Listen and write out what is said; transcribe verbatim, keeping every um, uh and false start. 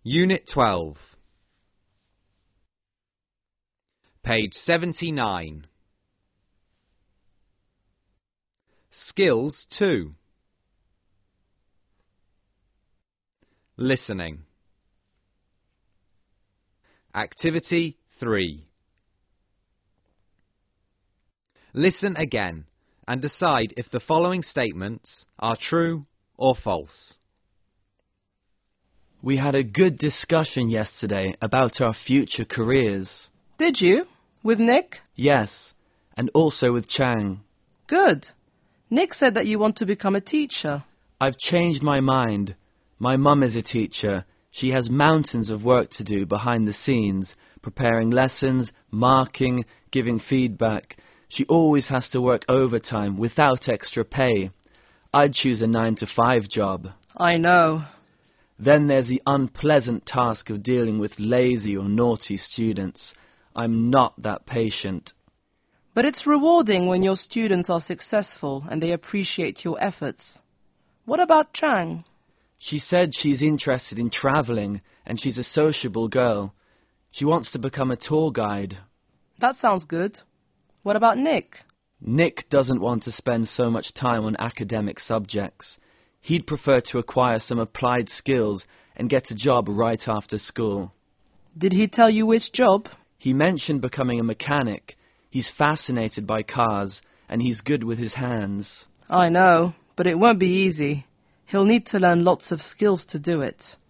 Unit twelve. Page seventy-nine. Skills two. Listening. Activity three. Listen again and decide if the following statements are true or false. We had a good discussion yesterday about our future careers. Did you? With Nick? Yes, and also with Chang. Good. Nick said that you want to become a teacher. I've changed my mind. My mum is a teacher. She has mountains of work to do behind the scenes, preparing lessons, marking, giving feedback. She always has to work overtime without extra pay. I'd choose a nine to five job. I know. Then there's the unpleasant task of dealing with lazy or naughty students. I'm not that patient. But it's rewarding when your students are successful and they appreciate your efforts. What about Chang? She said she's interested in travelling and she's a sociable girl. She wants to become a tour guide. That sounds good. What about Nick? Nick doesn't want to spend so much time on academic subjects. He'd prefer to acquire some applied skills and get a job right after school. Did he tell you which job? He mentioned becoming a mechanic. He's fascinated by cars and he's good with his hands. I know, but it won't be easy. He'll need to learn lots of skills to do it.